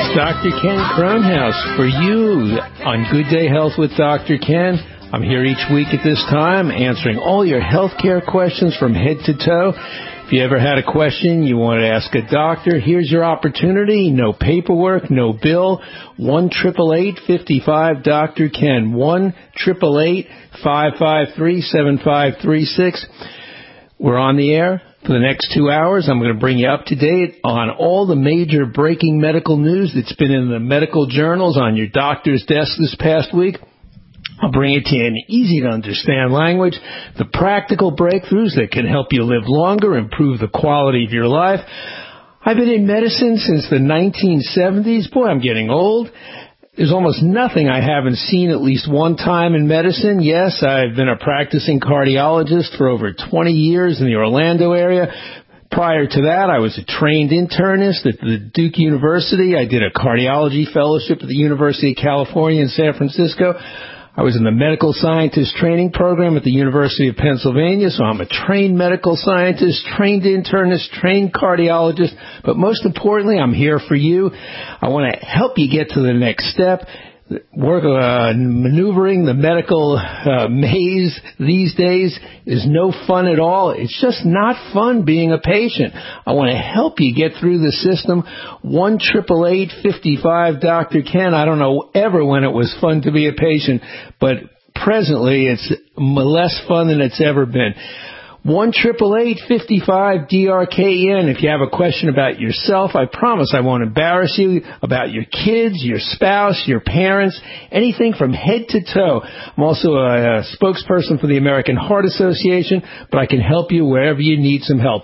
Dr. Ken Kronhaus for you on Good Day Health with Dr. Ken. I'm here each week at this time answering all your healthcare questions from head to toe. If you ever had a question you want to ask a doctor, here's your opportunity. No paperwork, no bill. 1-888-55-DR-KEN. 1-888-553-7536. We're on the air. For the next 2 hours, I'm going to bring you up to date on all the major breaking medical news that's been in the medical journals on your doctor's desk this past week. I'll bring it to you in easy-to-understand language, the practical breakthroughs that can help you live longer, improve the quality of your life. I've been in medicine since the 1970s. Boy, I'm getting old. There's almost nothing I haven't seen at least one time in medicine. Yes, I've been a practicing cardiologist for over 20 years in the Orlando area. Prior to that, I was a trained internist at the Duke University. I did a cardiology fellowship at the University of California in San Francisco. I was in the medical scientist training program at the University of Pennsylvania, so I'm a trained medical scientist, trained internist, trained cardiologist, but most importantly, I'm here for you. I want to help you get to the next step. Maneuvering the medical maze these days is no fun at all. It's just not fun being a patient. I want to help you get through the system. 1-888-55-DR-KEN. I don't know ever when it was fun to be a patient, but presently it's less fun than it's ever been. 1-888-55-DR-KEN. If you have a question about yourself, I promise I won't embarrass you, about your kids, your spouse, your parents, anything from head to toe. I'm also a spokesperson for the American Heart Association, but I can help you wherever you need some help.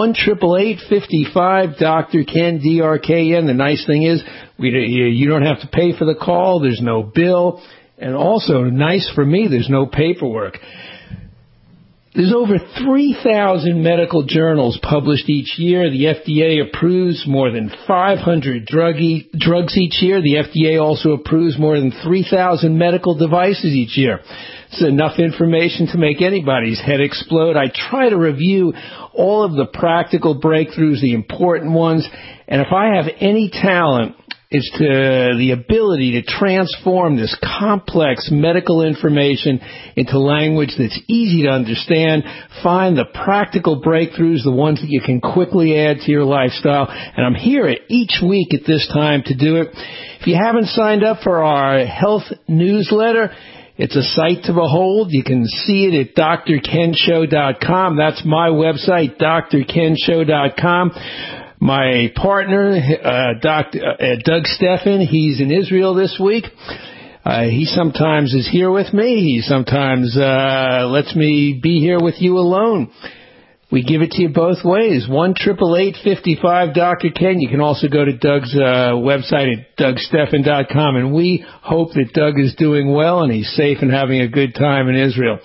1-888-55-DR-KEN, D-R-K-N. The nice thing is you don't have to pay for the call. There's no bill. And also, nice for me, there's no paperwork. There's over 3,000 medical journals published each year. The FDA approves more than 500 drugs each year. The FDA also approves more than 3,000 medical devices each year. It's enough information to make anybody's head explode. I try to review all of the practical breakthroughs, the important ones, and if I have any talent, it's the ability to transform this complex medical information into language that's easy to understand, find the practical breakthroughs, the ones that you can quickly add to your lifestyle. And I'm here each week at this time to do it. If you haven't signed up for our health newsletter, it's a sight to behold. You can see it at drkenshow.com. That's my website, drkenshow.com. My partner, Doug Steffen, he's in Israel this week. He sometimes is here with me. He sometimes lets me be here with you alone. We give it to you both ways. 1-888-55-DR-KEN. You can also go to Doug's website at dougsteffen.com. And we hope that Doug is doing well and he's safe and having a good time in Israel.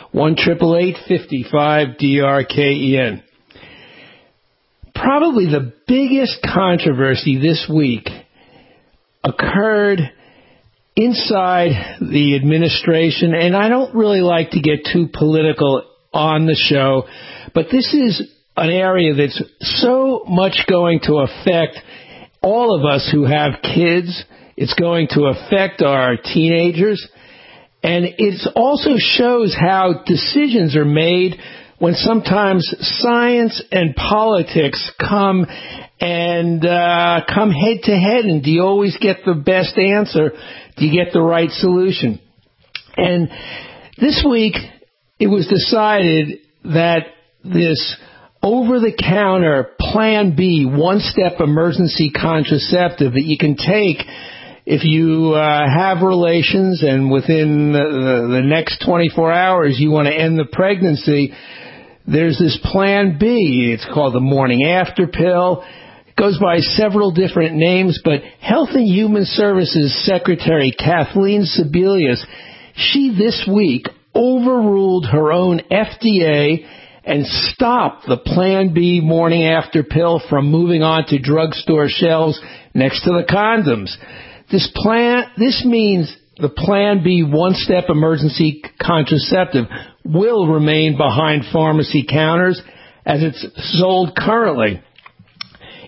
1-888-55-DR-KEN. Probably the biggest controversy this week occurred inside the administration, and I don't really like to get too political on the show, but this is an area that's so much going to affect all of us who have kids. It's going to affect our teenagers, and it also shows how decisions are made when sometimes science and politics come head to head, and do you always get the best answer? Do you get the right solution? And this week, it was decided that this over-the-counter Plan B, one-step emergency contraceptive that you can take if you have relations and within the next 24 hours you want to end the pregnancy, there's this Plan B. It's called the morning after pill. It goes by several different names, but Health and Human Services Secretary Kathleen Sebelius, she this week overruled her own FDA and stopped the Plan B morning after pill from moving on to drugstore shelves next to the condoms. This means the Plan B one-step emergency contraceptive will remain behind pharmacy counters as it's sold currently.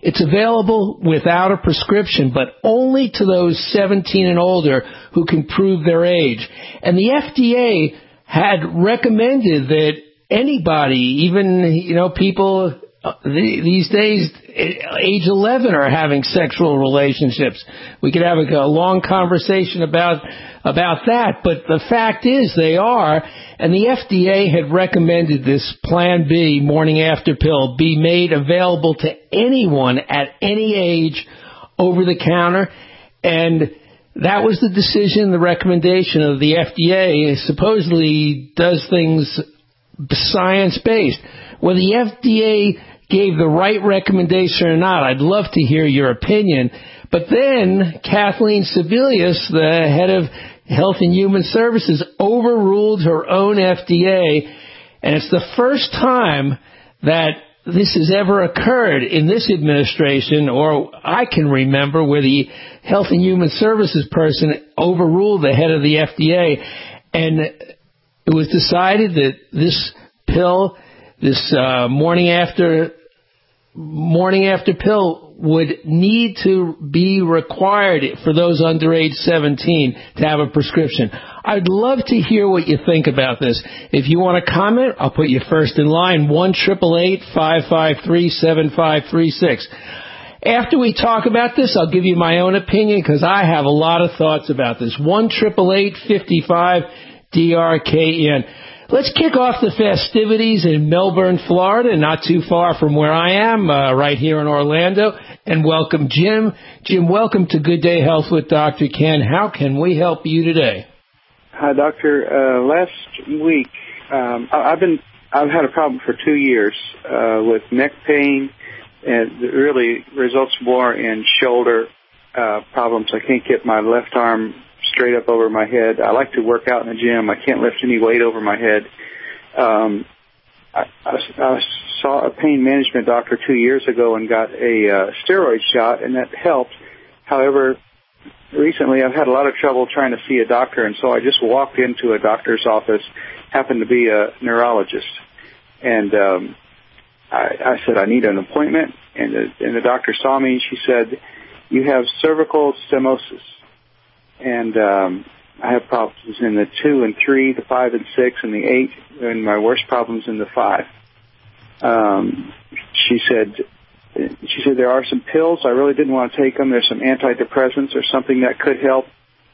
It's available without a prescription, but only to those 17 and older who can prove their age. And the FDA had recommended that anybody, even, people these days, age 11 are having sexual relationships. We could have a long conversation about that, but the fact is they are, and the FDA had recommended this Plan B morning after pill be made available to anyone at any age over the counter, and that was the decision, the recommendation of the FDA. Supposedly does things science-based. Whether the FDA gave the right recommendation or not, I'd love to hear your opinion. But then Kathleen Sebelius, the head of Health and Human Services, overruled her own FDA, and it's the first time that this has ever occurred in this administration, or I can remember, where the Health and Human Services person overruled the head of the FDA, and it was decided that this pill, this morning after pill, would need to be required for those under age 17 to have a prescription. I'd love to hear what you think about this. If you want to comment, I'll put you first in line, 1-888-553-7536. After we talk about this, I'll give you my own opinion because I have a lot of thoughts about this. 1-888-55-DRKN. Let's kick off the festivities in Melbourne, Florida, not too far from where I am, right here in Orlando, and welcome Jim. Jim, welcome to Good Day Health with Dr. Ken. How can we help you today? Hi, Doctor. Last week, I've had a problem for 2 years with neck pain, and it really results more in shoulder problems. I can't get my left arm straight up over my head. I like to work out in the gym. I can't lift any weight over my head. I saw a pain management doctor 2 years ago and got a steroid shot, and that helped. However, recently I've had a lot of trouble trying to see a doctor, and so I just walked into a doctor's office, happened to be a neurologist, and I said, I need an appointment, and the doctor saw me, and she said, you have cervical stenosis. And I have problems in the 2 and 3, the 5 and 6, and the 8, and my worst problems in the 5. She said there are some pills. I really didn't want to take them. There's some antidepressants or something that could help.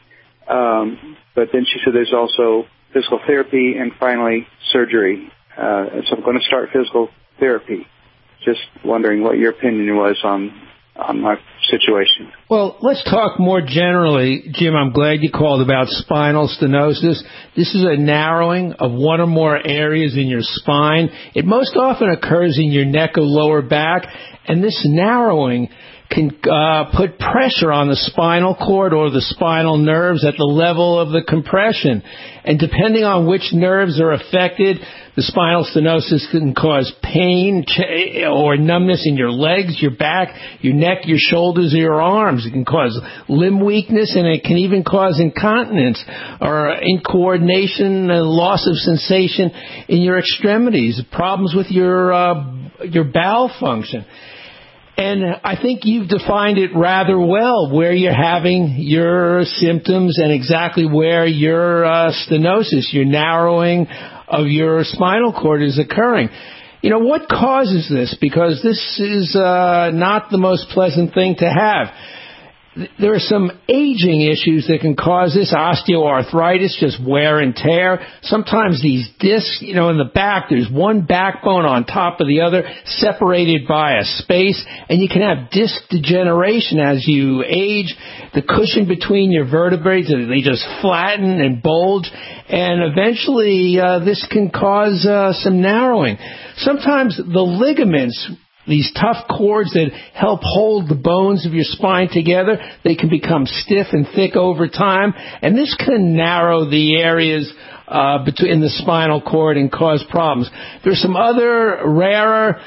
But then she said there's also physical therapy and finally surgery. So I'm going to start physical therapy. Just wondering what your opinion was on my situation. Well, let's talk more generally. Jim, I'm glad you called about spinal stenosis. This is a narrowing of one or more areas in your spine. It most often occurs in your neck or lower back, and this narrowing can put pressure on the spinal cord or the spinal nerves at the level of the compression. And depending on which nerves are affected, the spinal stenosis can cause pain or numbness in your legs, your back, your neck, your shoulders, or your arms. It can cause limb weakness, and it can even cause incontinence or incoordination and loss of sensation in your extremities, problems with your bowel function. And I think you've defined it rather well, where you're having your symptoms and exactly where your stenosis, your narrowing of your spinal cord is occurring. You know, what causes this? Because this is not the most pleasant thing to have. There are some aging issues that can cause this, osteoarthritis, just wear and tear. Sometimes these discs, in the back, there's one backbone on top of the other, separated by a space, and you can have disc degeneration as you age. The cushion between your vertebrae, they just flatten and bulge, and eventually this can cause some narrowing. Sometimes the ligaments, these tough cords that help hold the bones of your spine together, they can become stiff and thick over time, and this can narrow the areas between the spinal cord and cause problems. There's some other rarer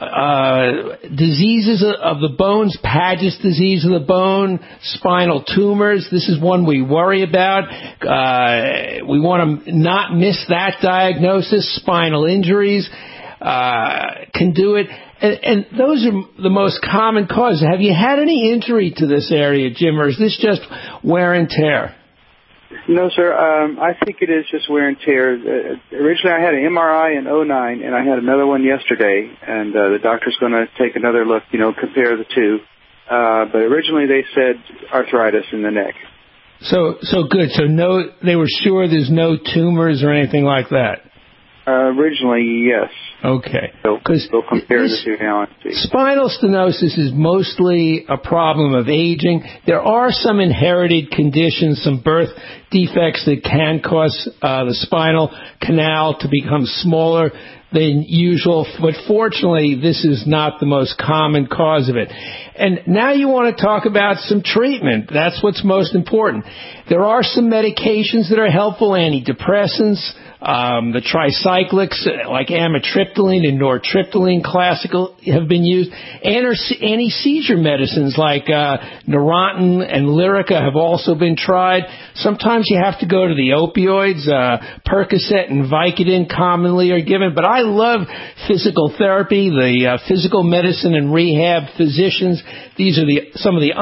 diseases of the bones, Paget's disease of the bone, spinal tumors. This is one we worry about. We want to not miss that diagnosis. Spinal injuries can do it. And those are the most common causes. Have you had any injury to this area, Jim, or is this just wear and tear? No, sir. I think it is just wear and tear. Originally, I had an MRI in 2009, and I had another one yesterday, and the doctor's going to take another look, compare the two. But originally, they said arthritis in the neck. So good. So they were sure there's no tumors or anything like that? Originally, yes. Okay. They'll compare the two now and see. Spinal stenosis is mostly a problem of aging. There are some inherited conditions, some birth defects that can cause the spinal canal to become smaller than usual, but fortunately, this is not the most common cause of it. And now you want to talk about some treatment. That's what's most important. There are some medications that are helpful, antidepressants, the tricyclics like amitriptyline and nortriptyline classical have been used. Anti-seizure medicines like Neurontin and Lyrica have also been tried. Sometimes you have to go to the opioids. Percocet and Vicodin commonly are given. But I love physical therapy, the physical medicine and rehab physicians. These are some of the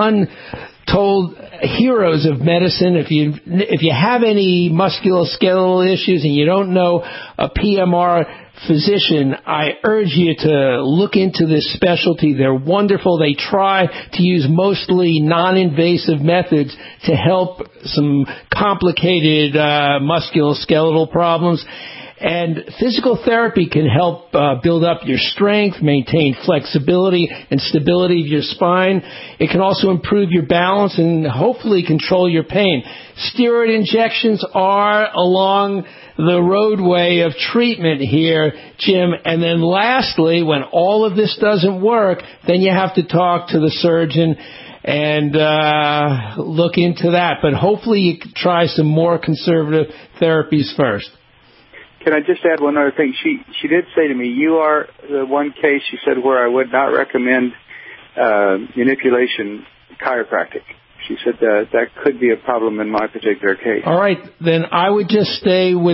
untold heroes of medicine. If you have any musculoskeletal issues and you don't know a PMR physician, I urge you to look into this specialty. They're wonderful. They try to use mostly non-invasive methods to help some complicated musculoskeletal problems. And physical therapy can help build up your strength, maintain flexibility and stability of your spine. It can also improve your balance and hopefully control your pain. Steroid injections are along the roadway of treatment here, Jim. And then lastly, when all of this doesn't work, then you have to talk to the surgeon and look into that. But hopefully you can try some more conservative therapies first. Can I just add one other thing? She did say to me, you are the one case, she said, where I would not recommend manipulation chiropractic. She said that could be a problem in my particular case. All right, then I would just stay with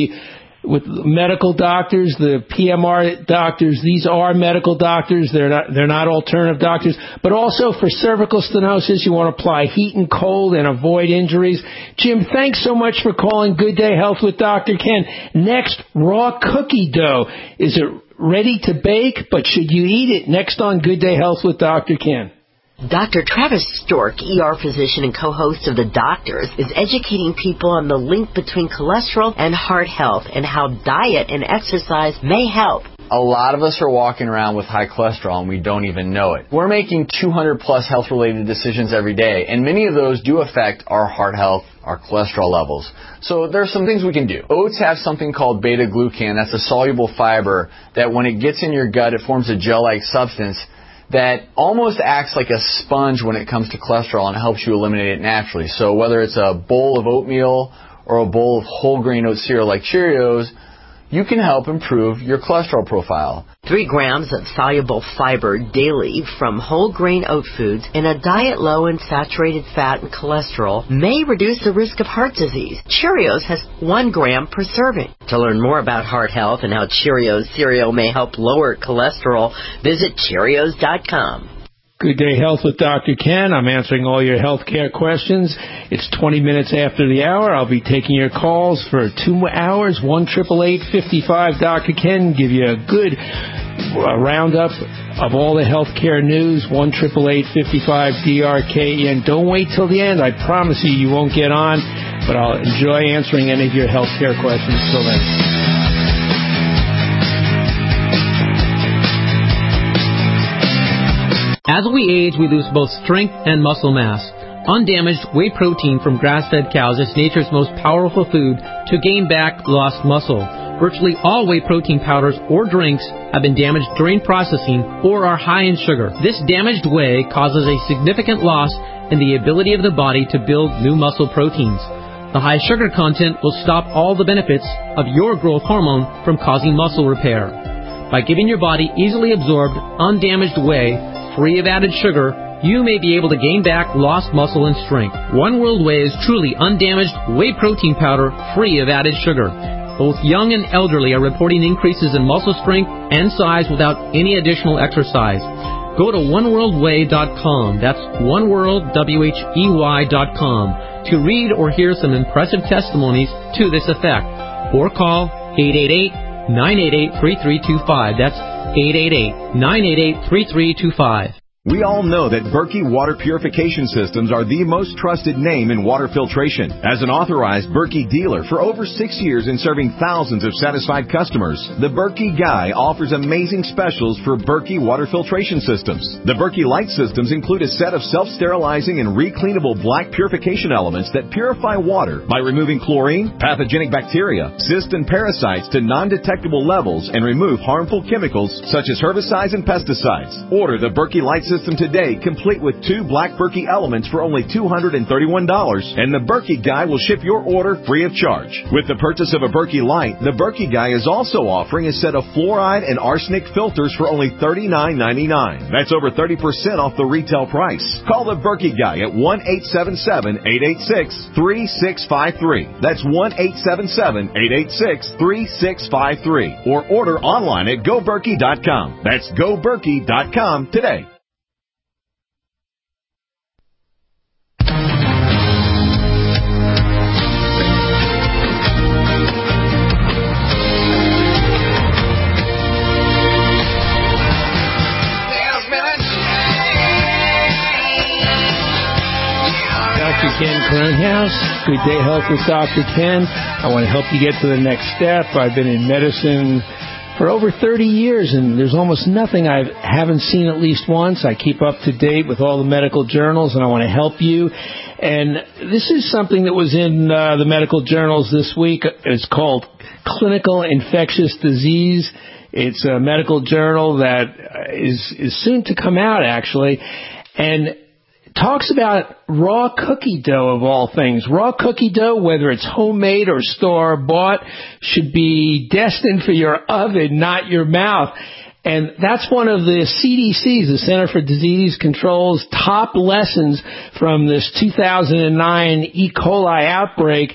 medical doctors, the PMR doctors. These are medical doctors. They're not alternative doctors. But also for cervical stenosis, you want to apply heat and cold and avoid injuries. Jim, thanks so much for calling Good Day Health with Dr. Ken. Next, raw cookie dough. Is it ready to bake, but should you eat it? Next on Good Day Health with Dr. Ken. Dr. Travis Stork, ER physician and co-host of The Doctors, is educating people on the link between cholesterol and heart health and how diet and exercise may help. A lot of us are walking around with high cholesterol and we don't even know it. We're making 200 plus health-related decisions every day, and many of those do affect our heart health, our cholesterol levels. So there's some things we can do. Oats have something called beta-glucan. That's a soluble fiber that when it gets in your gut, it forms a gel-like substance that almost acts like a sponge when it comes to cholesterol and helps you eliminate it naturally. So whether it's a bowl of oatmeal or a bowl of whole grain oat cereal like Cheerios, you can help improve your cholesterol profile. 3 grams of soluble fiber daily from whole grain oat foods in a diet low in saturated fat and cholesterol may reduce the risk of heart disease. Cheerios has 1 gram per serving. To learn more about heart health and how Cheerios cereal may help lower cholesterol, visit Cheerios.com. Good Day Health with Dr. Ken. I'm answering all your health care questions. It's 20 minutes after the hour. I'll be taking your calls for 2 hours. 1-888-55 Dr. Ken. Give you a good roundup of all the health care news. 1-888-55 DRKN. Don't wait till the end. I promise you won't get on, but I'll enjoy answering any of your health care questions till then. As we age, we lose both strength and muscle mass. Undamaged whey protein from grass-fed cows is nature's most powerful food to gain back lost muscle. Virtually all whey protein powders or drinks have been damaged during processing or are high in sugar. This damaged whey causes a significant loss in the ability of the body to build new muscle proteins. The high sugar content will stop all the benefits of your growth hormone from causing muscle repair. By giving your body easily absorbed, undamaged whey, free of added sugar, you may be able to gain back lost muscle and strength. One World Whey is truly undamaged whey protein powder free of added sugar. Both young and elderly are reporting increases in muscle strength and size without any additional exercise. Go to oneworldway.com. That's oneworldwhey.com to read or hear some impressive testimonies to this effect. Or call 888-988-3325. That's 888-988-3325. We all know that Berkey Water Purification Systems are the most trusted name in water filtration. As an authorized Berkey dealer for over 6 years and serving thousands of satisfied customers, the Berkey Guy offers amazing specials for Berkey Water Filtration Systems. The Berkey Light Systems include a set of self-sterilizing and recleanable black purification elements that purify water by removing chlorine, pathogenic bacteria, cysts, and parasites to non-detectable levels and remove harmful chemicals such as herbicides and pesticides. Order the Berkey Light System today, complete with 2 black Berkey elements for only $231, and the Berkey Guy will ship your order free of charge. With the purchase of a Berkey Light, the Berkey Guy is also offering a set of fluoride and arsenic filters for only $39.99. That's over 30% off the retail price. Call the Berkey Guy at 1-877-886-3653. That's 1-877-886-3653. Or order online at GoBerkey.com. That's GoBerkey.com today. Dr. Ken Kernhouse, Good Day Health with Dr. Ken. I want to help you get to the next step. I've been in medicine for over 30 years, and there's almost nothing I haven't seen at least once. I keep up to date with all the medical journals, and I want to help you. And this is something that was in the medical journals this week. It's called Clinical Infectious Disease. It's a medical journal that is soon to come out, actually, and talks about raw cookie dough of all things. Raw cookie dough, whether it's homemade or store-bought, should be destined for your oven, not your mouth. And that's one of the CDC's, the Center for Disease Control's top lessons from this 2009 E. coli outbreak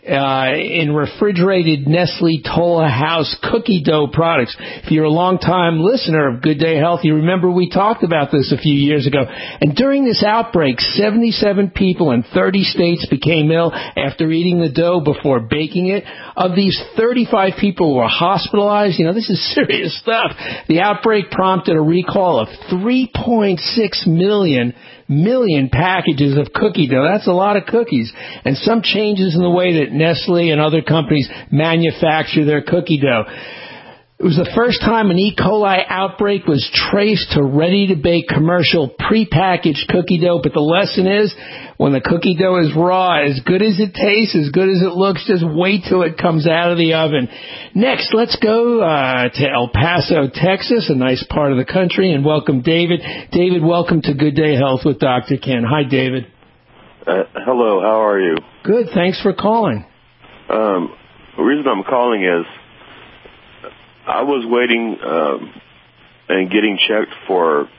in refrigerated Nestle Toll House cookie dough products. If you're a long-time listener of Good Day Health, you remember we talked about this a few years ago. And during this outbreak, 77 people in 30 states became ill after eating the dough before baking it. Of these, 35 people were hospitalized. You know, this is serious stuff. The outbreak prompted a recall of 3.6 million packages of cookie dough. That's a lot of cookies. And some changes in the way that Nestle and other companies manufacture their cookie dough. It was the first time an E. coli outbreak was traced to ready-to-bake commercial prepackaged cookie dough. But the lesson is, when the cookie dough is raw, as good as it tastes, as good as it looks, just wait till it comes out of the oven. Next, let's go to El Paso, Texas, a nice part of the country, and welcome David. David, welcome to Good Day Health with Dr. Ken. Hi, David. Hello, how are you? Good, thanks for calling. The reason I'm calling is I was waiting and getting checked for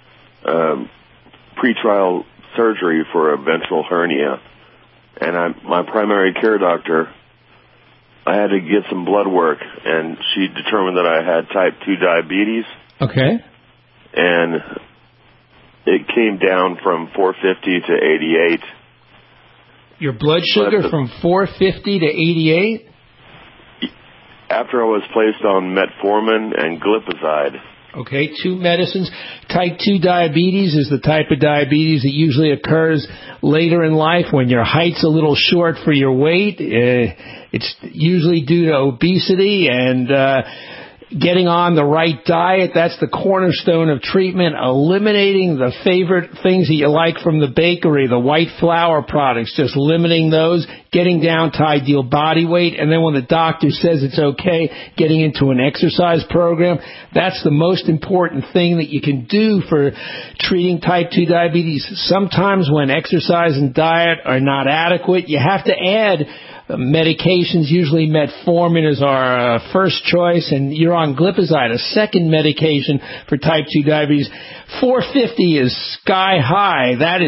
pretrial surgery for a ventral hernia, and my primary care doctor, I had to get some blood work, and she determined that I had type 2 diabetes. Okay. And it came down from 450 to 88. Your blood sugar from 450 to 88? After I was placed on metformin and glipizide. Okay, 2 medicines. Type 2 diabetes is the type of diabetes that usually occurs later in life when your height's a little short for your weight. It's usually due to obesity and getting on the right diet. That's the cornerstone of treatment. Eliminating the favorite things that you like from the bakery, the white flour products, just limiting those, getting down to ideal body weight, and then when the doctor says it's okay, getting into an exercise program. That's the most important thing that you can do for treating type 2 diabetes. Sometimes when exercise and diet are not adequate, you have to add medications. Usually metformin is our first choice, and you're on glipizide, a second medication for type 2 diabetes. 450 is sky high. That is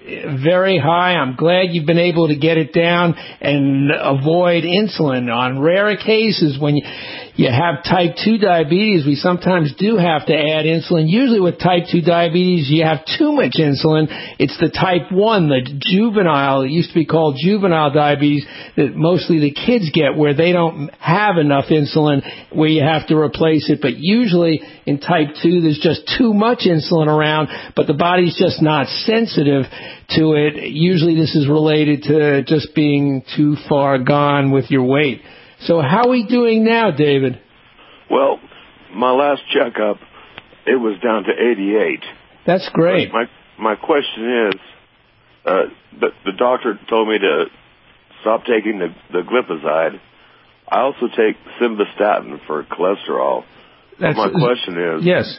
very high. I'm glad you've been able to get it down and avoid insulin. On rare cases, when you have type 2 diabetes, we sometimes do have to add insulin. Usually with type 2 diabetes, you have too much insulin. It's the type 1, the juvenile, it used to be called juvenile diabetes, that mostly the kids get, where they don't have enough insulin, where you have to replace it. But usually in type 2, there's just too much insulin around, but the body's just not sensitive to it. Usually this is related to just being too far gone with your weight. So how are we doing now, David? Well, my last checkup, it was down to 88. That's great. My question is, the doctor told me to stop taking the glipizide. I also take simvastatin for cholesterol. My question is, yes,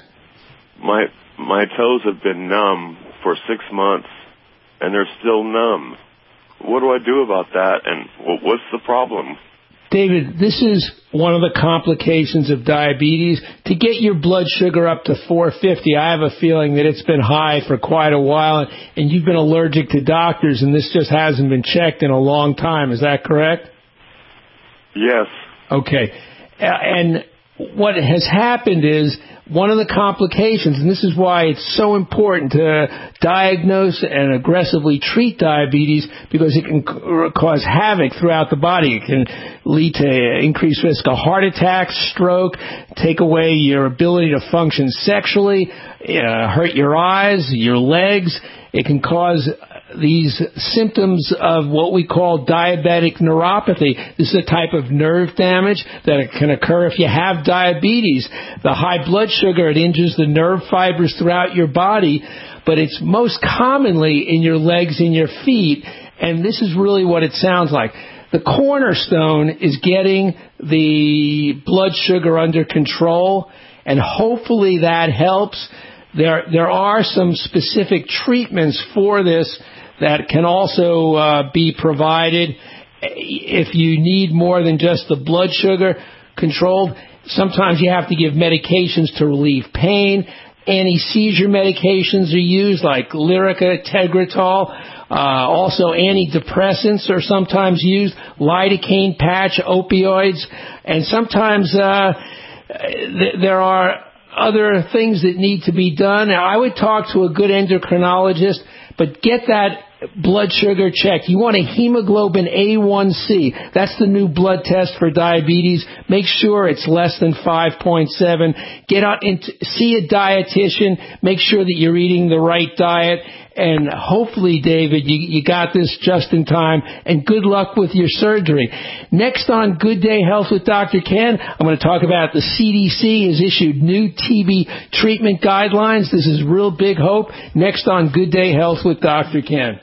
my toes have been numb for 6 months, and they're still numb. What do I do about that, and what's the problem? David, this is one of the complications of diabetes. To get your blood sugar up to 450, I have a feeling that it's been high for quite a while, and you've been allergic to doctors, and this just hasn't been checked in a long time. Is that correct? Yes. Okay. And what has happened is one of the complications, and this is why it's so important to diagnose and aggressively treat diabetes, because it can cause havoc throughout the body. It can lead to increased risk of heart attack, stroke, take away your ability to function sexually, hurt your eyes, your legs. It can cause these symptoms of what we call diabetic neuropathy. This is a type of nerve damage that can occur if you have diabetes. The high blood sugar, it injures the nerve fibers throughout your body, but it's most commonly in your legs and your feet, and this is really what it sounds like. The cornerstone is getting the blood sugar under control, and hopefully that helps. There are some specific treatments for this that can also be provided if you need more than just the blood sugar controlled. Sometimes you have to give medications to relieve pain. Anti-seizure medications are used, like Lyrica, Tegretol. Also antidepressants are sometimes used, lidocaine patch, opioids, and sometimes there are other things that need to be done. Now, I would talk to a good endocrinologist, but get that blood sugar checked. You want a hemoglobin A1C. That's the new blood test for diabetes. Make sure it's less than 5.7. Get out and see a dietitian. Make sure that you're eating the right diet. And hopefully, David, you got this just in time. And good luck with your surgery. Next on Good Day Health with Dr. Ken, I'm going to talk about the CDC has issued new TB treatment guidelines. This is real big hope. Next on Good Day Health with Dr. Ken.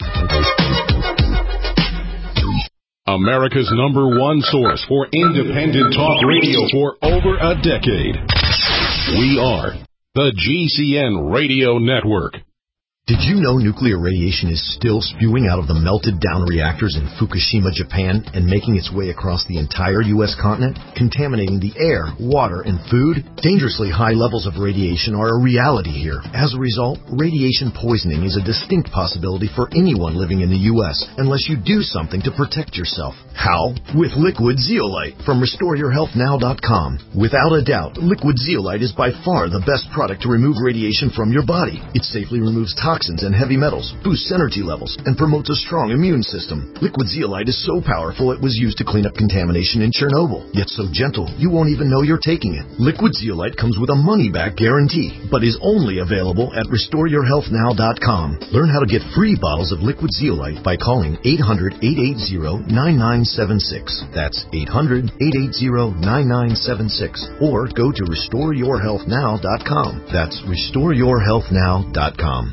America's #1 source for independent talk radio for over a decade. We are the GCN Radio Network. Did you know nuclear radiation is still spewing out of the melted down reactors in Fukushima, Japan, and making its way across the entire U.S. continent, contaminating the air, water, and food? Dangerously high levels of radiation are a reality here. As a result, radiation poisoning is a distinct possibility for anyone living in the U.S. unless you do something to protect yourself. How? With Liquid Zeolite from RestoreYourHealthNow.com. Without a doubt, Liquid Zeolite is by far the best product to remove radiation from your body. It safely removes toxins and heavy metals, boosts energy levels, and promotes a strong immune system. Liquid Zeolite is so powerful it was used to clean up contamination in Chernobyl, yet so gentle you won't even know you're taking it. Liquid Zeolite comes with a money-back guarantee, but is only available at RestoreYourHealthNow.com. Learn how to get free bottles of Liquid Zeolite by calling 800-880-9976. That's 800-880-9976. Or go to RestoreYourHealthNow.com. That's RestoreYourHealthNow.com.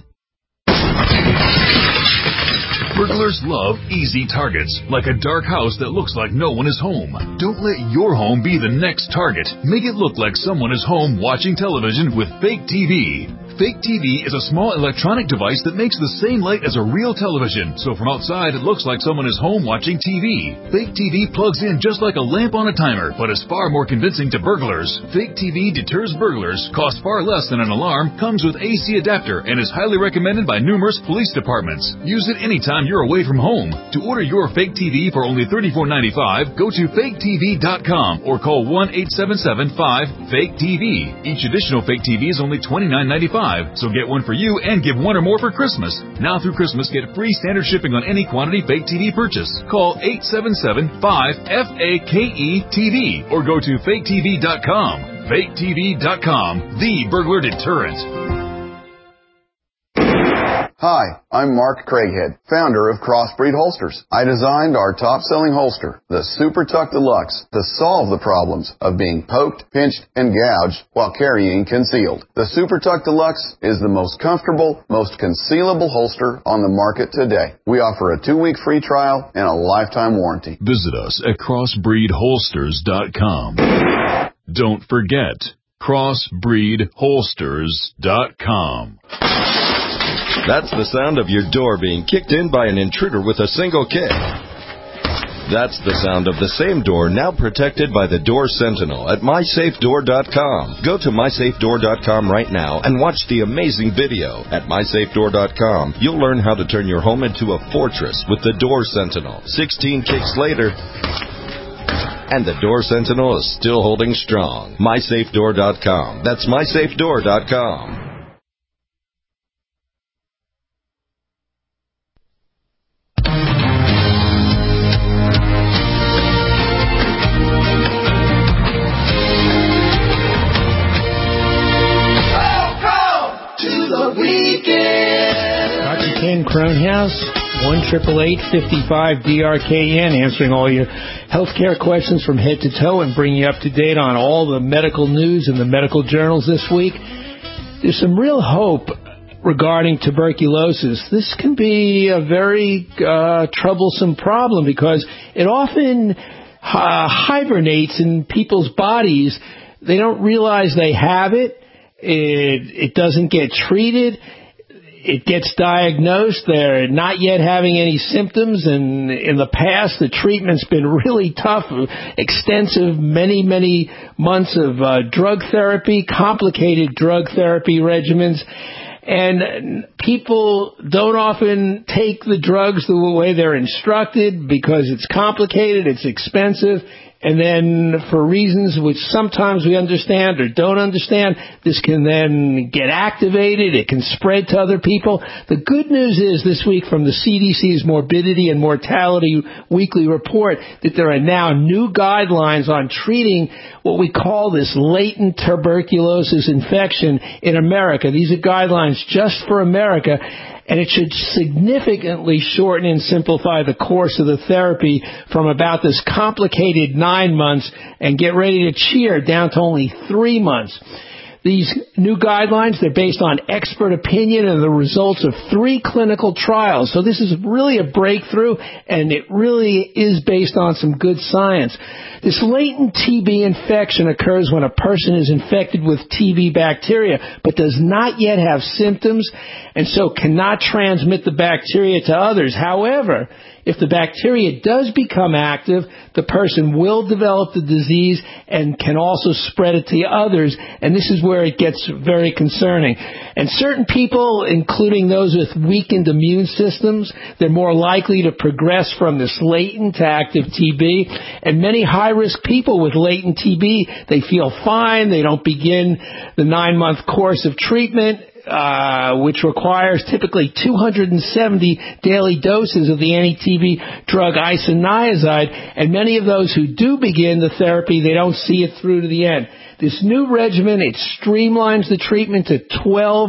Burglars love easy targets, like a dark house that looks like no one is home. Don't let your home be the next target. Make it look like someone is home watching television with fake TV. Fake TV is a small electronic device that makes the same light as a real television, so from outside it looks like someone is home watching TV. Fake TV plugs in just like a lamp on a timer, but is far more convincing to burglars. Fake TV deters burglars, costs far less than an alarm, comes with AC adapter, and is highly recommended by numerous police departments. Use it anytime you're away from home. To order your Fake TV for only $34.95, go to faketv.com or call 1-877-5-FAKE-TV. Each additional Fake TV is only $29.95, so get one for you and give one or more for Christmas. Now through Christmas, get free standard shipping on any quantity Fake TV purchase. Call 877-5-FAKE-TV or go to faketv.com. faketv.com, the burglar deterrent. Hi, I'm Mark Craighead, founder of Crossbreed Holsters. I designed our top-selling holster, the Super Tuck Deluxe, to solve the problems of being poked, pinched, and gouged while carrying concealed. The Super Tuck Deluxe is the most comfortable, most concealable holster on the market today. We offer a 2-week free trial and a lifetime warranty. Visit us at crossbreedholsters.com. Don't forget, crossbreedholsters.com. That's the sound of your door being kicked in by an intruder with a single kick. That's the sound of the same door now protected by the Door Sentinel at mysafedoor.com. Go to mysafedoor.com right now and watch the amazing video. At mysafedoor.com, you'll learn how to turn your home into a fortress with the Door Sentinel. 16 kicks later, and the Door Sentinel is still holding strong. mysafedoor.com. That's mysafedoor.com. Dr. Ken Cronhouse, 1-888-55-DRKN, answering all your healthcare questions from head to toe and bringing you up to date on all the medical news in the medical journals this week. There's some real hope regarding tuberculosis. This can be a very troublesome problem because it often hibernates in people's bodies. They don't realize they have it. It doesn't get treated. It gets diagnosed. They're not yet having any symptoms, and in the past, the treatment's been really tough, extensive, many months of drug therapy, complicated drug therapy regimens, and people don't often take the drugs the way they're instructed because it's complicated, it's expensive, and then for reasons which sometimes we understand or don't understand, this can then get activated. It can spread to other people. The good news is this week from the CDC's Morbidity and Mortality Weekly Report that there are now new guidelines on treating what we call this latent tuberculosis infection in America. These are guidelines just for America. And it should significantly shorten and simplify the course of the therapy from about this complicated 9 months and get ready to cheer down to only 3 months. These new guidelines, they're based on expert opinion and the results of 3 clinical trials. So this is really a breakthrough, and it really is based on some good science. This latent TB infection occurs when a person is infected with TB bacteria but does not yet have symptoms and so cannot transmit the bacteria to others. However, if the bacteria does become active, the person will develop the disease and can also spread it to others, and this is where it gets very concerning. And certain people, including those with weakened immune systems, they're more likely to progress from this latent to active TB, and many high-risk people with latent TB, they feel fine, they don't begin the 9-month course of treatment, which requires typically 270 daily doses of the anti-TB drug isoniazid, and many of those who do begin the therapy, they don't see it through to the end. This new regimen, it streamlines the treatment to 12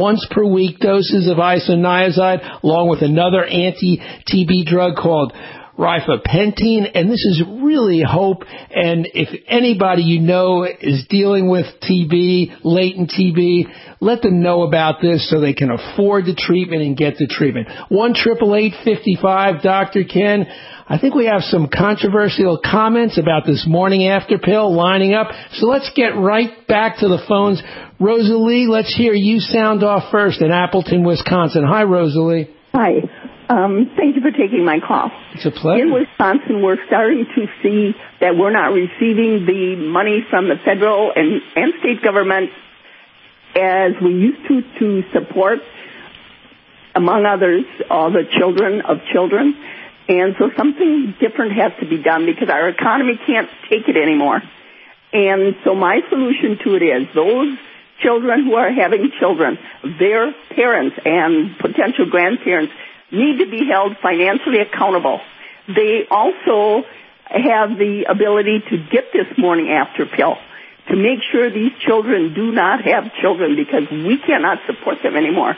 once-per-week doses of isoniazid, along with another anti-TB drug called rifapentine, and this is really hope. And if anybody you know is dealing with TB, latent TB, let them know about this so they can afford the treatment and get the treatment. 1-888-55 Dr. Ken. I think we have some controversial comments about this morning after pill lining up. So let's get right back to the phones. Rosalie, let's hear you sound off first in Appleton, Wisconsin. Hi, Rosalie. Hi. Thank you for taking my call. It's a pleasure. In Wisconsin, we're starting to see that we're not receiving the money from the federal and state government as we used to support, among others, all the children of children. And so something different has to be done because our economy can't take it anymore. And so my solution to it is those children who are having children, their parents and potential grandparents need to be held financially accountable. They also have the ability to get this morning after pill to make sure these children do not have children because we cannot support them anymore.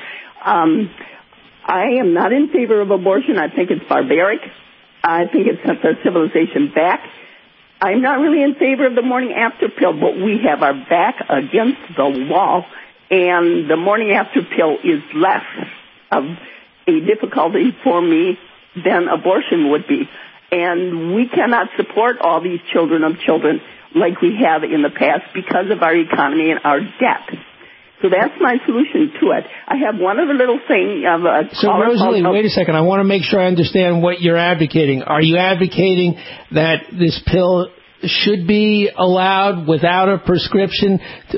I am not in favor of abortion. I think it's barbaric. I think it sets our civilization back. I'm not really in favor of the morning after pill, but we have our back against the wall, and the morning after pill is less of a difficulty for me than abortion would be. And we cannot support all these children of children like we have in the past because of our economy and our debt. So that's my solution to it. I have one other little thing. So, Rosalie, wait a second. I want to make sure I understand what you're advocating. Are you advocating that this pill should be allowed without a prescription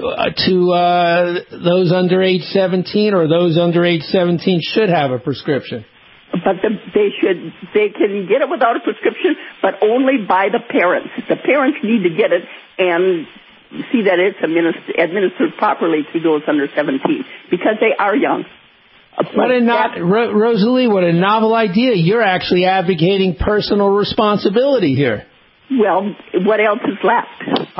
to those under age 17, or those under age 17 should have a prescription? But they can get it without a prescription, but only by the parents. The parents need to get it and see that it's administered properly to those under 17 because they are young. Rosalie, what a novel idea. You're actually advocating personal responsibility here. Well, what else is left?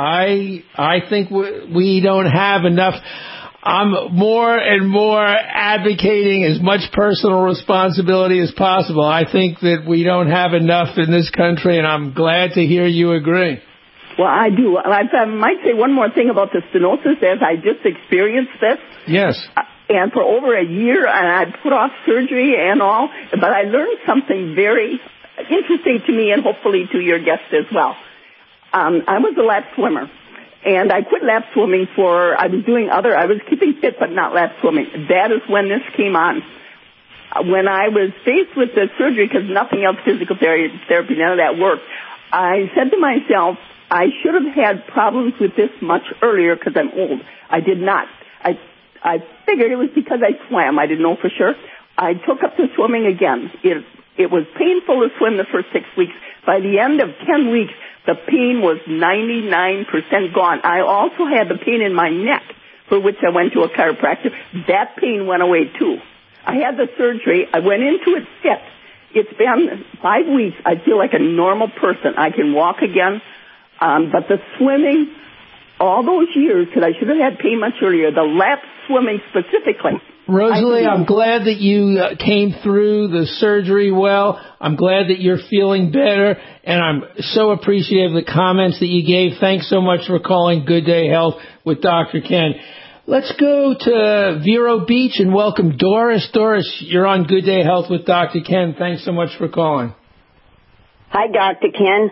I think we don't have enough. I'm more and more advocating as much personal responsibility as possible. I think that we don't have enough in this country, and I'm glad to hear you agree. Well, I do. I might say one more thing about the stenosis, as I just experienced this. Yes. And for over a year, and I put off surgery and all, but I learned something very interesting to me and hopefully to your guests as well. I was a lap swimmer, and I quit lap swimming I was keeping fit but not lap swimming. That is when this came on. When I was faced with the surgery, because nothing else, physical therapy, none of that worked, I said to myself, I should have had problems with this much earlier because I'm old. I did not. I figured it was because I swam. I didn't know for sure. I took up to swimming again. It was painful to swim the first 6 weeks. By the end of 10 weeks, the pain was 99% gone. I also had the pain in my neck, for which I went to a chiropractor. That pain went away too. I had the surgery. I went into it fit. It's been 5 weeks. I feel like a normal person. I can walk again. But the swimming, all those years, because I should have had pain much earlier, the lap swimming specifically. Rosalie, I'm glad that you came through the surgery well. I'm glad that you're feeling better, and I'm so appreciative of the comments that you gave. Thanks so much for calling Good Day Health with Dr. Ken. Let's go to Vero Beach and welcome Doris. Doris, you're on Good Day Health with Dr. Ken. Thanks so much for calling. Hi, Dr. Ken.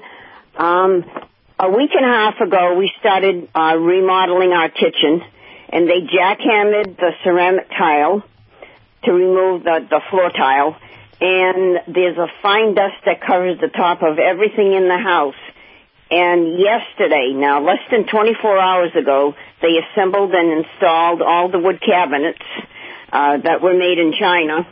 A week and a half ago, we started remodeling our kitchen, and they jackhammered the ceramic tile to remove the floor tile, and there's a fine dust that covers the top of everything in the house. And yesterday, now less than 24 hours ago, they assembled and installed all the wood cabinets that were made in China.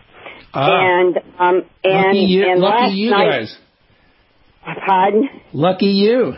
Lucky you last night, guys. Pardon? Lucky you.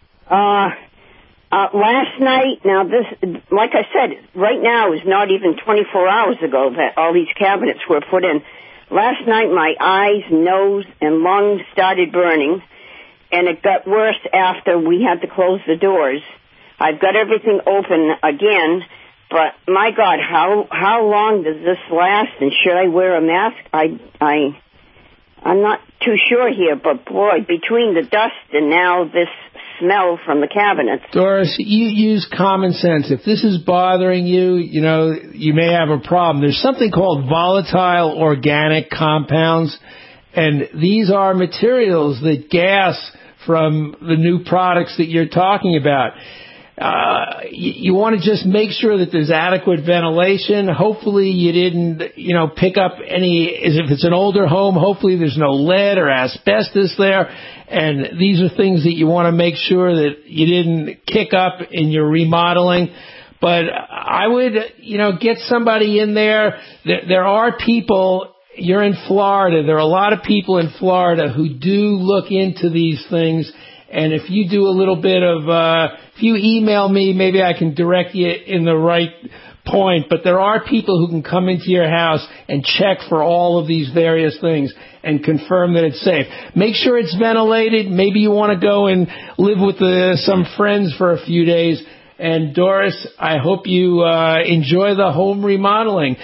Last night, now this, like I said, right now is not even 24 hours ago that all these cabinets were put in. Last night my eyes, nose, and lungs started burning, and it got worse after we had to close the doors. I've got everything open again, but my God, how long does this last, and should I wear a mask? I'm not too sure here, but boy, between the dust and now this smell from the cabinets. Doris, you use common sense. If this is bothering you, you may have a problem. There's something called volatile organic compounds, and these are materials that gas from the new products that you're talking about. You want to just make sure that there's adequate ventilation. Hopefully you didn't, pick up if it's an older home, hopefully there's no lead or asbestos there. And these are things that you want to make sure that you didn't kick up in your remodeling. But I would, get somebody in there. There are people. You're in Florida. There are a lot of people in Florida who do look into these things. And if you do a little bit of, if you email me, maybe I can direct you in the right point. But there are people who can come into your house and check for all of these various things and confirm that it's safe. Make sure it's ventilated. Maybe you want to go and live with some friends for a few days. And Doris, I hope you enjoy the home remodeling.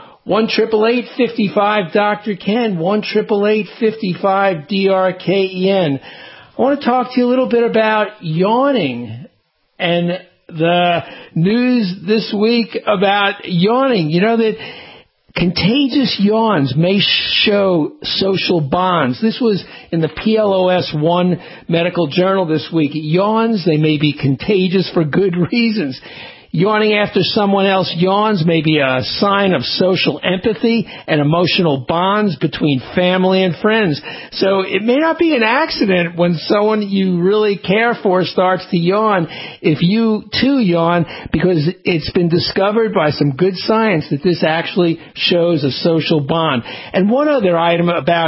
1-888-55 Ken, 1-888-55 DRKEN. I want to talk to you a little bit about yawning and the news this week about yawning. You know that contagious yawns may show social bonds. This was in the PLOS One medical journal this week. Yawns, they may be contagious for good reasons. Yawning after someone else yawns may be a sign of social empathy and emotional bonds between family and friends. So it may not be an accident when someone you really care for starts to yawn if you too yawn, because it's been discovered by some good science that this actually shows a social bond. And one other item about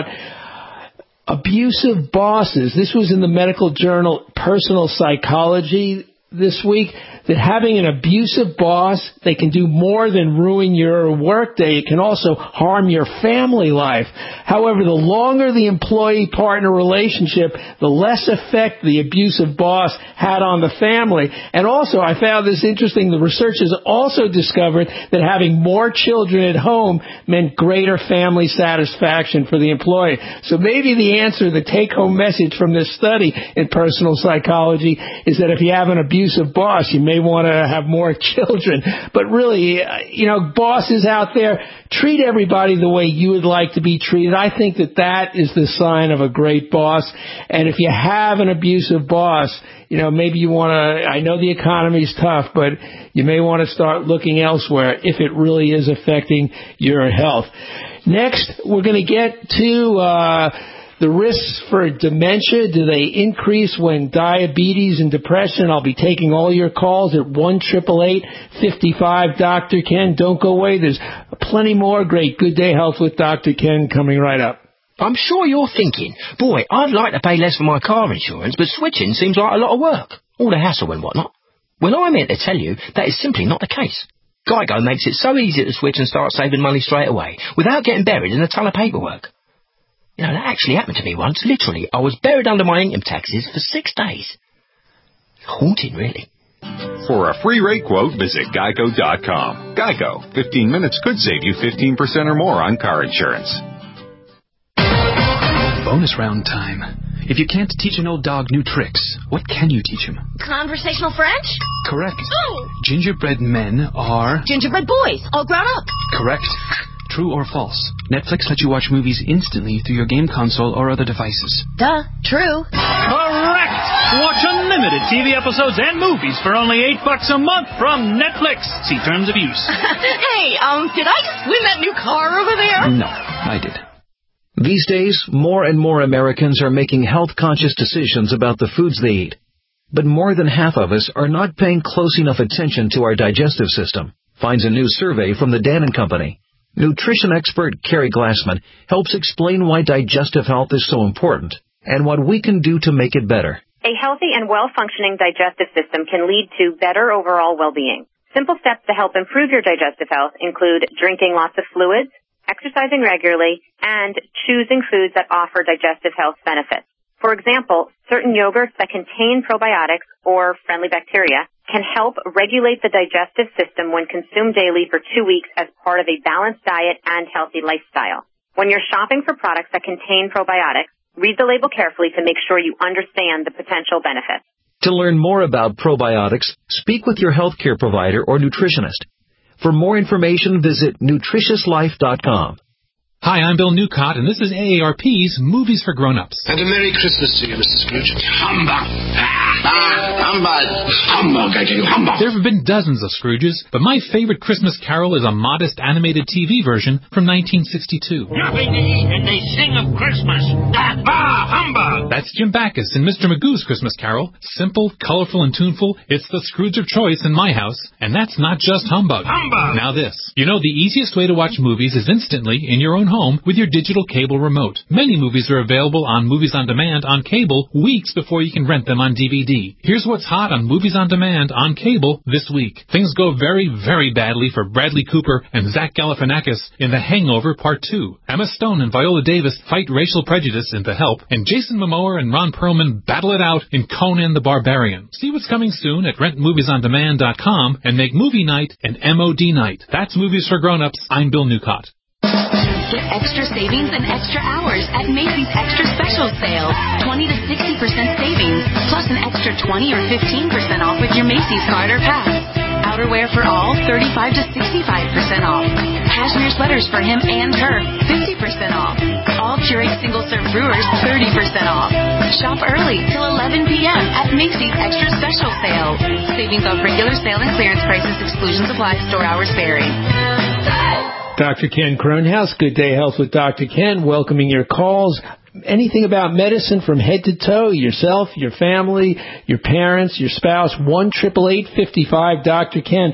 abusive bosses. This was in the medical journal Personal Psychology this week, that having an abusive boss, they can do more than ruin your workday. It can also harm your family life. However, the longer the employee-partner relationship, the less effect the abusive boss had on the family. And also, I found this interesting, the researchers also discovered that having more children at home meant greater family satisfaction for the employee. So maybe the answer, the take-home message from this study in Personal Psychology is that if you have an abusive boss, you may want to have more children. But really, bosses out there, treat everybody the way you would like to be treated. I think that is the sign of a great boss. And if you have an abusive boss, maybe you want to, I know the economy's tough, but you may want to start looking elsewhere if it really is affecting your health. Next, we're going to get to the risks for dementia. Do they increase when diabetes and depression? I'll be taking all your calls at 1-888-55 Dr. Ken. Don't go away. There's plenty more great Good Day Health with Dr. Ken coming right up. I'm sure you're thinking, boy, I'd like to pay less for my car insurance, but switching seems like a lot of work. All the hassle and whatnot. Well, I'm here to tell you that is simply not the case. Geico makes it so easy to switch and start saving money straight away, without getting buried in a ton of paperwork. That actually happened to me once. Literally, I was buried under my income taxes for 6 days. Haunting, really. For a free rate quote, visit Geico.com. Geico. 15 minutes could save you 15% or more on car insurance. Bonus round time. If you can't teach an old dog new tricks, what can you teach him? Conversational French? Correct. Oh! Gingerbread men are... Gingerbread boys, all grown up. Correct. True or false? Netflix lets you watch movies instantly through your game console or other devices. Duh. True. Correct! Watch unlimited TV episodes and movies for only $8 a month from Netflix. See terms of use. Hey, did I just win that new car over there? No, I did. These days, more and more Americans are making health-conscious decisions about the foods they eat. But more than half of us are not paying close enough attention to our digestive system, finds a new survey from the Dannon Company. Nutrition expert Carrie Glassman helps explain why digestive health is so important and what we can do to make it better. A healthy and well-functioning digestive system can lead to better overall well-being. Simple steps to help improve your digestive health include drinking lots of fluids, exercising regularly, and choosing foods that offer digestive health benefits. For example, certain yogurts that contain probiotics or friendly bacteria can help regulate the digestive system when consumed daily for 2 weeks as part of a balanced diet and healthy lifestyle. When you're shopping for products that contain probiotics, read the label carefully to make sure you understand the potential benefits. To learn more about probiotics, speak with your healthcare provider or nutritionist. For more information, visit nutritiouslife.com. Hi, I'm Bill Newcott, and this is AARP's Movies for Grown-Ups. And a Merry Christmas to you, Mr. Scrooge. Humbug! Humbug! Humbug, I tell you, humbug! There have been dozens of Scrooges, but my favorite Christmas carol is a modest animated TV version from 1962. Nothing to eat, and they sing of Christmas. Humbug! That's Jim Backus in Mr. Magoo's Christmas Carol. Simple, colorful, and tuneful. It's the Scrooge of choice in my house, and that's not just humbug. Humbug! Now this. You know, the easiest way to watch movies is instantly in your own home with your digital cable remote. Many movies are available on Movies on Demand on cable weeks before you can rent them on DVD. Here's what's hot on Movies on Demand on cable this week. Things go very, very badly for Bradley Cooper and Zach Galifianakis in The Hangover Part 2. Emma Stone and Viola Davis fight racial prejudice in The Help, and Jason Momoa and Ron Perlman battle it out in Conan the Barbarian. See what's coming soon at rentmoviesondemand.com and make movie night an MOD night. That's Movies for Grown-Ups. I'm Bill Newcott. Get extra savings and extra hours at Macy's Extra Special Sale. 20 to 60% savings, plus an extra 20 or 15% off with your Macy's card or pass. Outerwear for all, 35 to 65% off. Cashmere sweaters for him and her, 50% off. All Keurig single-serve brewers, 30% off. Shop early till 11 p.m. at Macy's Extra Special Sale. Savings off regular sale and clearance prices, exclusions apply, store hours vary. Dr. Ken Kronhaus, Good Day Health with Dr. Ken, welcoming your calls. Anything about medicine from head to toe, yourself, your family, your parents, your spouse, 1-888-55 Dr. Ken,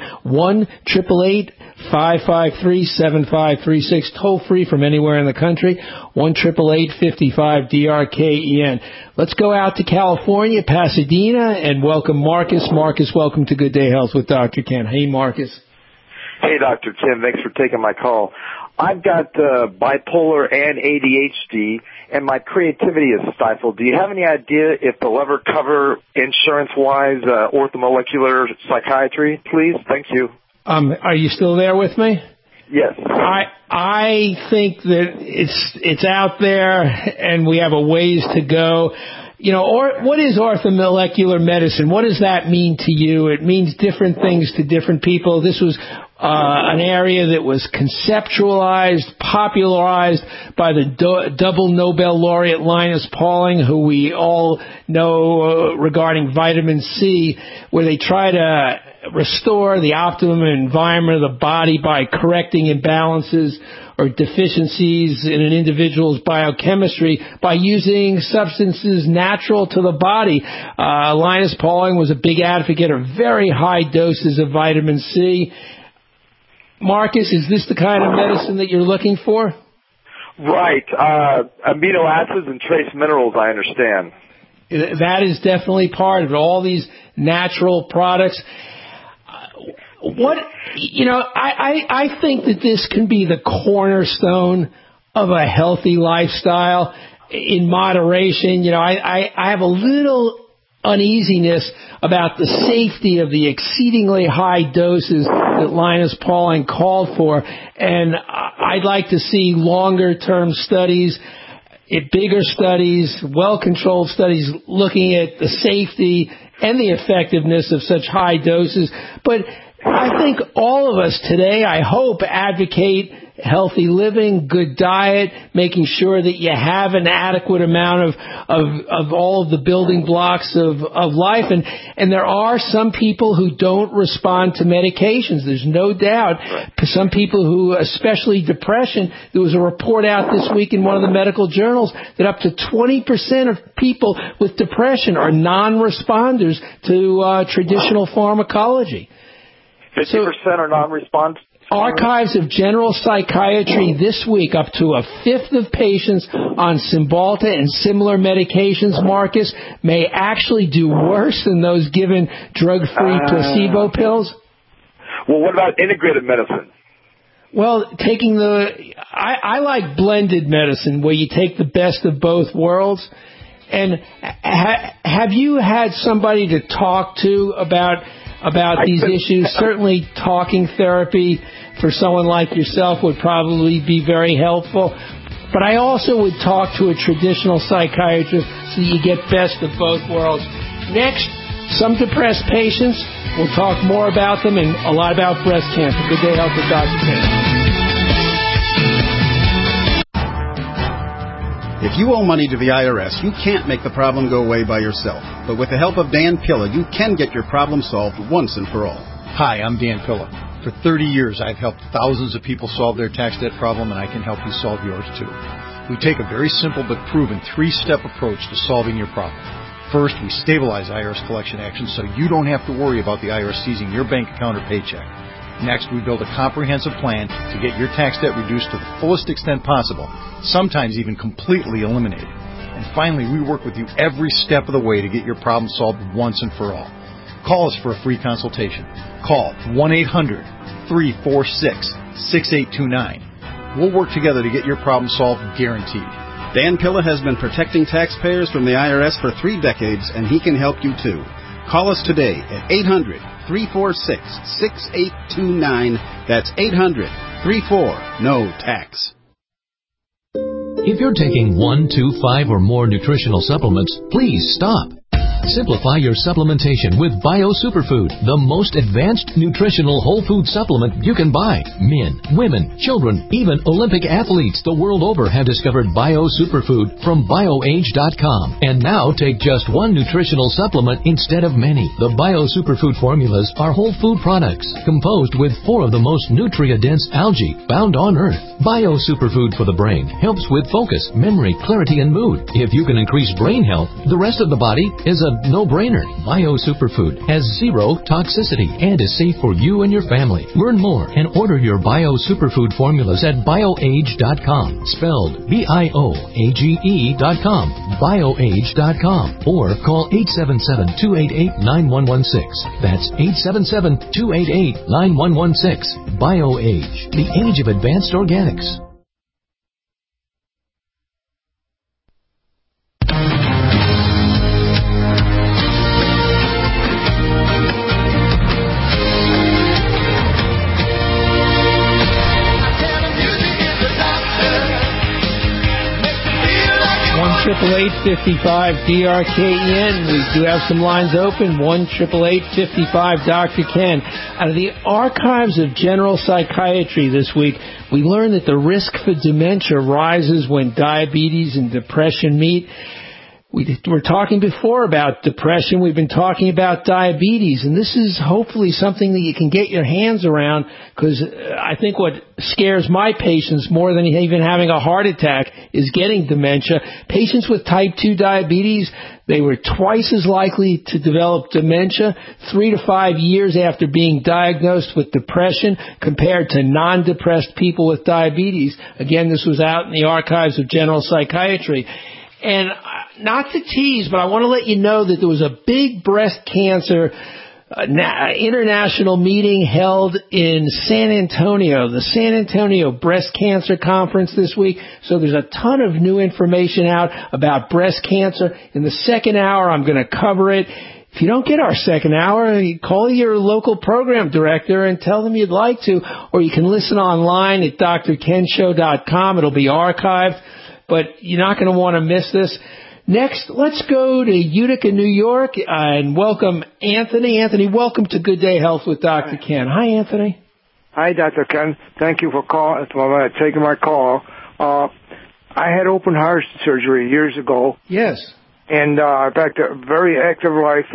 1-888-553-7536, toll free from anywhere in the country, 1-888-55 DRKEN. Let's go out to California, Pasadena, and welcome Marcus. Marcus, welcome to Good Day Health with Dr. Ken. Hey, Marcus. Hey, Dr. Ken, thanks for taking my call. I've got bipolar and ADHD, and my creativity is stifled. Do you have any idea if they'll ever cover insurance-wise orthomolecular psychiatry, please? Thank you. Are you still there with me? Yes. I think that it's out there, and we have a ways to go. You know, what is orthomolecular medicine? What does that mean to you? It means different things to different people. This was an area that was conceptualized, popularized by the double Nobel laureate Linus Pauling, who we all know regarding vitamin C, where they try to restore the optimum environment of the body by correcting imbalances or deficiencies in an individual's biochemistry by using substances natural to the body. Linus Pauling was a big advocate of very high doses of vitamin C. Marcus, is this the kind of medicine that you're looking for? Right. Amino acids and trace minerals, I understand. That is definitely part of it. All these natural products. I think that this can be the cornerstone of a healthy lifestyle in moderation. I have a little uneasiness about the safety of the exceedingly high doses that Linus Pauling called for, and I'd like to see longer-term studies, bigger studies, well-controlled studies looking at the safety and the effectiveness of such high doses. But I think all of us today, I hope, advocate healthy living, good diet, making sure that you have an adequate amount of all of the building blocks of life. And there are some people who don't respond to medications. There's no doubt. Some people who, especially depression, there was a report out this week in one of the medical journals that up to 20% of people with depression are non-responders to traditional pharmacology. 50% are non-responders? Archives of General Psychiatry this week, up to a fifth of patients on Cymbalta and similar medications, Marcus, may actually do worse than those given drug-free placebo pills. Well, what about integrated medicine? Well, I like blended medicine, where you take the best of both worlds. And have you had somebody to talk to about these issues? Certainly talking therapy for someone like yourself would probably be very helpful. But I also would talk to a traditional psychiatrist so you get best of both worlds. Next, some depressed patients. We'll talk more about them and a lot about breast cancer. Good Day Health with Dr. Ken. If you owe money to the IRS, you can't make the problem go away by yourself. But with the help of Dan Pilla, you can get your problem solved once and for all. Hi, I'm Dan Pilla. For 30 years, I've helped thousands of people solve their tax debt problem, and I can help you solve yours, too. We take a very simple but proven 3-step approach to solving your problem. First, we stabilize IRS collection actions so you don't have to worry about the IRS seizing your bank account or paycheck. Next, we build a comprehensive plan to get your tax debt reduced to the fullest extent possible, sometimes even completely eliminated. And finally, we work with you every step of the way to get your problem solved once and for all. Call us for a free consultation. Call 1-800-346-6829. We'll work together to get your problem solved, guaranteed. Dan Pilla has been protecting taxpayers from the IRS for 3 decades, and he can help you too. Call us today at 800-346-6829. That's 800-34-NO-TAX. If you're taking 1, 2, 5, or more nutritional supplements, please stop. Simplify your supplementation with Bio Superfood, the most advanced nutritional whole food supplement you can buy. Men, women, children, even Olympic athletes the world over have discovered Bio Superfood from BioAge.com. And now take just one nutritional supplement instead of many. The Bio Superfood formulas are whole food products composed with 4 of the most nutrient-dense algae found on Earth. Bio Superfood for the brain helps with focus, memory, clarity, and mood. If you can increase brain health, the rest of the body is a no-brainer. Bio Superfood has 0 toxicity and is safe for you and your family. Learn more and order your Bio Superfood formulas at BioAge.com, spelled BIOAGE.com, BioAge.com, or call 877-288-9116. That's 877-288-9116. BioAge, the age of advanced organics. DRKN. We do have some lines open. 1-888-55 Ken. Out of the archives of general psychiatry this week, we learned that the risk for dementia rises when diabetes and depression meet. We were talking before about depression. We've been talking about diabetes, and this is hopefully something that you can get your hands around, because I think what scares my patients more than even having a heart attack is getting dementia. Patients with type 2 diabetes, they were twice as likely to develop dementia 3 to 5 years after being diagnosed with depression compared to non-depressed people with diabetes. Again, this was out in the archives of general psychiatry. And not to tease, but I want to let you know that there was a big breast cancer international meeting held in San Antonio, the San Antonio Breast Cancer Conference this week. So there's a ton of new information out about breast cancer. In the second hour, I'm going to cover it. If you don't get our second hour, call your local program director and tell them you'd like to, or you can listen online at drkenshow.com. It'll be archived. But you're not going to want to miss this. Next, let's go to Utica, New York, and welcome Anthony. Anthony, welcome to Good Day Health with Dr. Ken. Hi, Anthony. Hi, Dr. Ken. Thank you for taking my call. I had open heart surgery years ago. Yes. And I've had a very active life,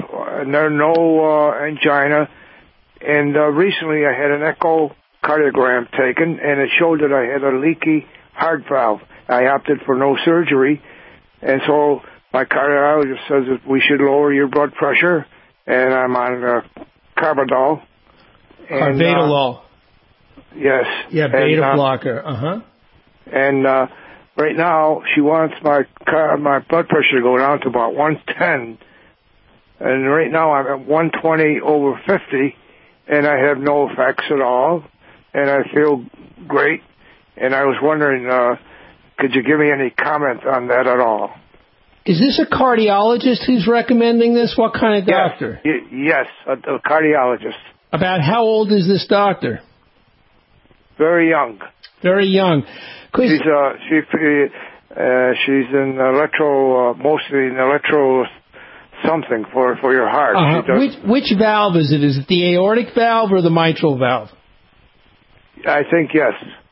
no angina. And recently I had an echocardiogram taken, and it showed that I had a leaky heart valve. I opted for no surgery, and so my cardiologist says that we should lower your blood pressure, and I'm on Carbadol. Carvedilol. Yes. Yeah, beta blocker. Uh-huh. And right now, she wants my blood pressure to go down to about 110, and right now I'm at 120/50, and I have no effects at all, and I feel great, and I was wondering... could you give me any comment on that at all? Is this a cardiologist who's recommending this? What kind of doctor? Yes, a cardiologist. About how old is this doctor? Very young. Very young. She's in mostly in electro something for your heart. Which valve is it? Is it the aortic valve or the mitral valve? I think yes.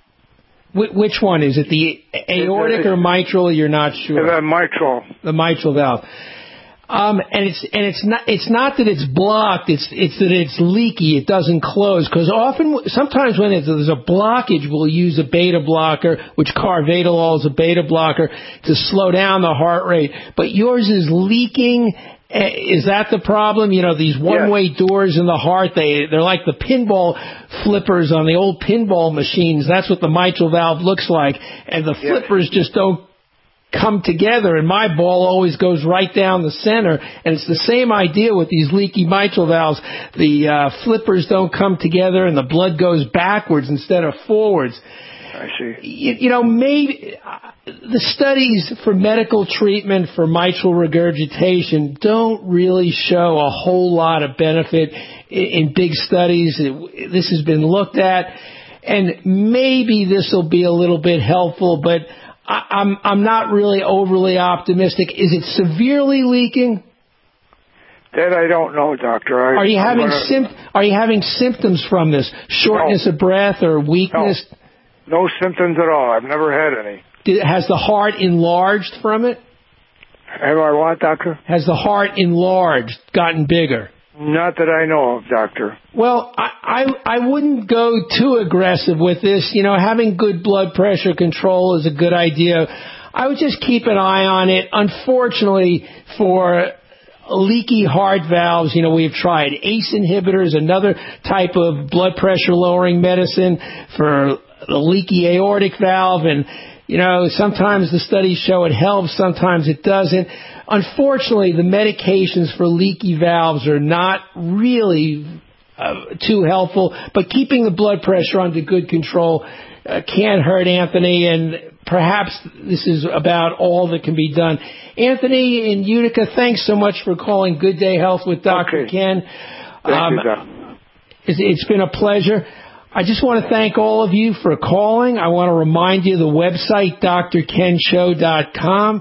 Which one is it? The aortic or mitral? You're not sure. The mitral. The mitral valve. And it's not that it's blocked. It's that it's leaky. It doesn't close. Because sometimes when there's a blockage, we'll use a beta blocker, which carvedilol is a beta blocker to slow down the heart rate. But yours is leaking. Is that the problem? You know, these one-way doors in the heart, they're like the pinball flippers on the old pinball machines. That's what the mitral valve looks like. And the flippers just don't come together, and my ball always goes right down the center. And it's the same idea with these leaky mitral valves. The flippers don't come together, and the blood goes backwards instead of forwards. I see. You know, maybe the studies for medical treatment for mitral regurgitation don't really show a whole lot of benefit in big studies. This has been looked at, and maybe this will be a little bit helpful, but I'm not really overly optimistic. Is it severely leaking? That I don't know, doctor. Are you having symptoms from this? Shortness of breath or weakness? No symptoms at all. I've never had any. Has the heart enlarged from it? Have I what, doctor? Has the heart enlarged, gotten bigger? Not that I know of, doctor. Well, I wouldn't go too aggressive with this. You know, having good blood pressure control is a good idea. I would just keep an eye on it. Unfortunately, for leaky heart valves, you know, we've tried ACE inhibitors, another type of blood pressure lowering medicine for the leaky aortic valve, and you know, sometimes the studies show it helps, sometimes it doesn't. Unfortunately, the medications for leaky valves are not really too helpful, but keeping the blood pressure under good control can't hurt, Anthony, and perhaps this is about all that can be done. Anthony in Utica, thanks so much for calling Good Day Health with Dr. Ken. Thank you, Doc. It's been a pleasure. I just want to thank all of you for calling. I want to remind you the website, drkenshow.com,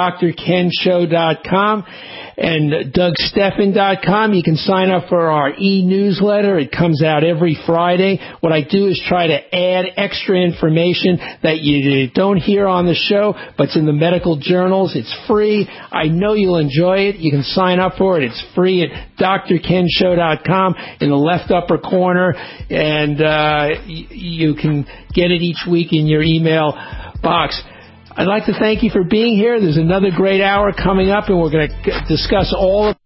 drkenshow.com, and dougsteffen.com. You can sign up for our e-newsletter. It comes out every Friday. What I do is try to add extra information that you don't hear on the show, but it's in the medical journals. It's free. I know you'll enjoy it. You can sign up for it. It's free at drkenshow.com in the left upper corner, and you can get it each week in your email box. I'd like to thank you for being here. There's another great hour coming up, and we're going to discuss all of